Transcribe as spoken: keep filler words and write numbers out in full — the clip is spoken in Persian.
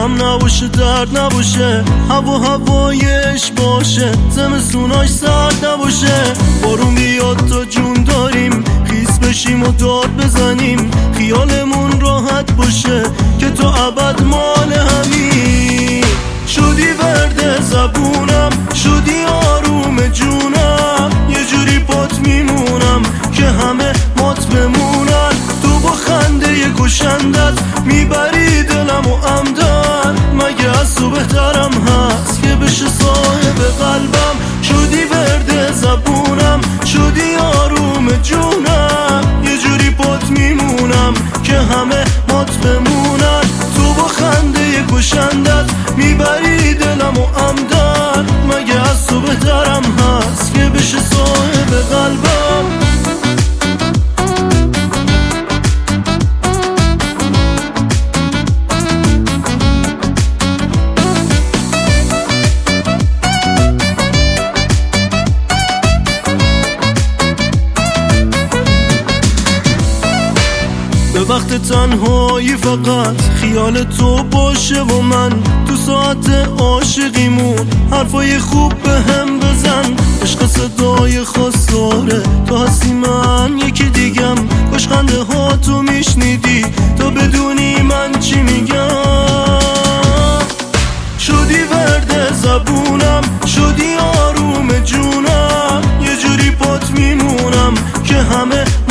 غم نباشه، درد نباشه، هوا هوایش باشه، زمستوناش سرد نباشه. بارون بیاد تا جون داریم، خیس بشیم و داد بزنیم، خیالمون راحت باشه که تو ابد مال همین. شدی ورد زبونم، شدی آروم جونم، یه جوری پات میمونم که همه مات بمونن. تو با خنده ی کشندت میبری دلم و عمدن، مگه از تو بهترم هست که بشه صاحب قلبم. شدی ورد زبونم، شدی آروم جونم، یه جوری پات میمونم که همه مات بمونن. تو با خنده ی کشندت میبری دلم و عمدن، مگه از تو بهترم هست که بشه صاحب قلبم. به وقت تنهایی فقط خیال تو باشه و من تو ساعت عاشقیمون حرفای خوب به هم بزن. عشق صدای خاص داره، تو هستی من یکی دیگم. کاش خنده ها تو میشنیدی تا بدونی من چی میگم. شدی ورد زبونم، شدی آروم جونم، یه جوری پات میمونم که همه